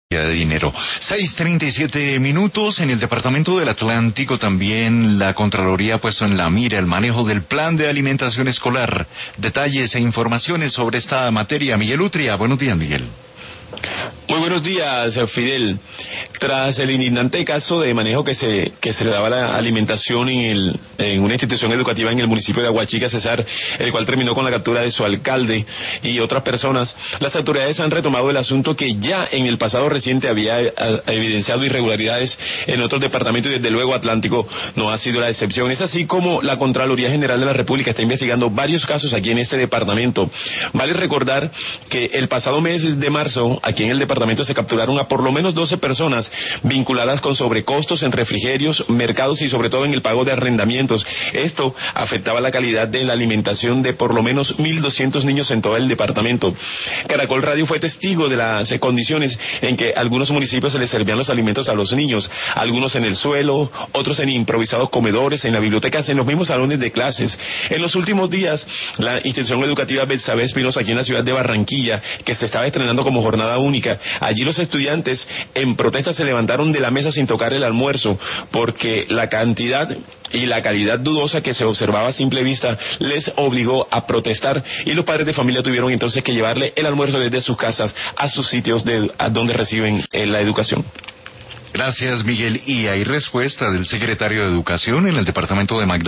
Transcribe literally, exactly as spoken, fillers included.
de dinero. seis treinta y siete minutos. En el departamento del Atlántico también la Contraloría ha puesto en la mira el manejo del plan de alimentación escolar. Detalles e informaciones sobre esta materia. Miguel Utria, buenos días, Miguel. Muy buenos días, Fidel. Tras el indignante caso de manejo que se que se le daba la alimentación en el en una institución educativa en el municipio de Aguachica, Cesar, el cual terminó con la captura de su alcalde y otras personas, las autoridades han retomado el asunto que ya en el pasado reciente había a, a, evidenciado irregularidades en otros departamentos y desde luego Atlántico no ha sido la excepción. Es así como la Contraloría General de la República está investigando varios casos aquí en este departamento. Vale recordar que el pasado mes de marzo, aquí en el departamento se capturaron a por lo menos doce personas vinculadas con sobrecostos en refrigerios, mercados y sobre todo en el pago de arrendamientos. Esto afectaba la calidad de la alimentación de por lo menos mil doscientos niños en todo el departamento. Caracol Radio fue testigo de las condiciones en que algunos municipios se les servían los alimentos a los niños, algunos en el suelo, otros en improvisados comedores, en las bibliotecas, en los mismos salones de clases. En los últimos días, la institución educativa Betsabe Espinosa aquí en la ciudad de Barranquilla, que se estaba estrenando como jornada única, allí los estudiantes en protesta se levantaron de la mesa sin tocar el almuerzo, porque la cantidad y la calidad dudosa que se observaba a simple vista les obligó a protestar y los padres de familia tuvieron entonces que llevarle el almuerzo desde sus casas a sus sitios de, a donde reciben eh, la educación. Gracias, Miguel. Y hay respuesta del secretario de Educación en el departamento de Magdalena.